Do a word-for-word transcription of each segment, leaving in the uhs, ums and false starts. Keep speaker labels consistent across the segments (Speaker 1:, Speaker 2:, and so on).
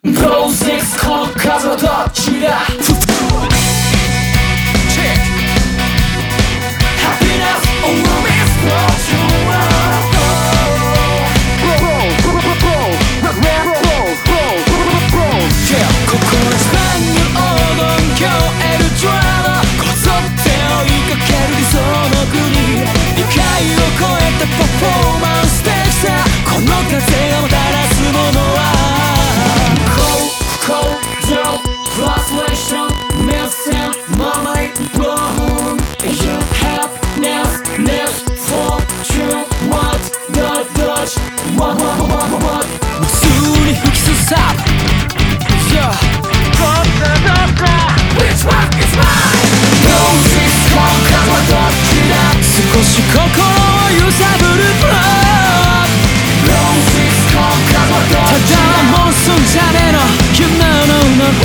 Speaker 1: ローセックスこの数はどっちだ
Speaker 2: 少し心を揺さぶるブローただもうすんじゃねえの You know no no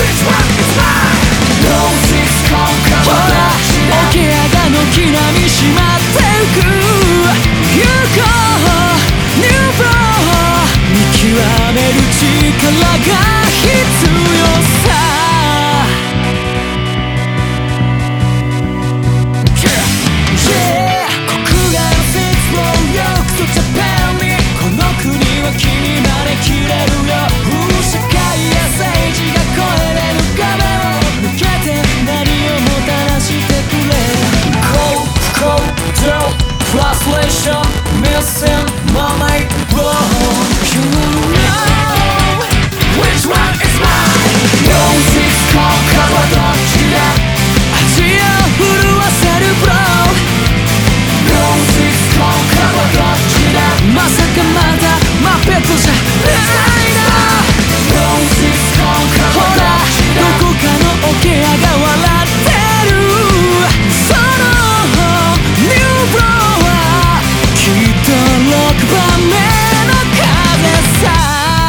Speaker 2: ほら桶屋が軒並み閉まってゆく You go New Blow 見極める力が必要さ
Speaker 1: Missing my mate, whoa. You know which one is mine. Roses called Kawadochira.
Speaker 2: 味を震わせる Blow.
Speaker 1: Roses called Kawadochira.
Speaker 2: まさかまだマペットじゃないな
Speaker 1: Roses called Kawadochira.
Speaker 2: ほらどこかの桶屋が笑ってるその New Blowきっとろくばんめの風さ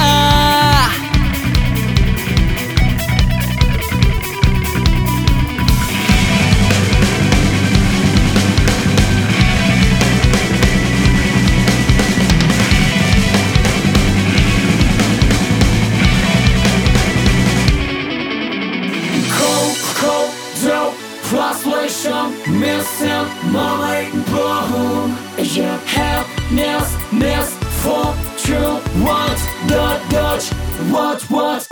Speaker 1: Frustration, missing my bone. Yeah, happiness, misfortune. What the Dutch? What what?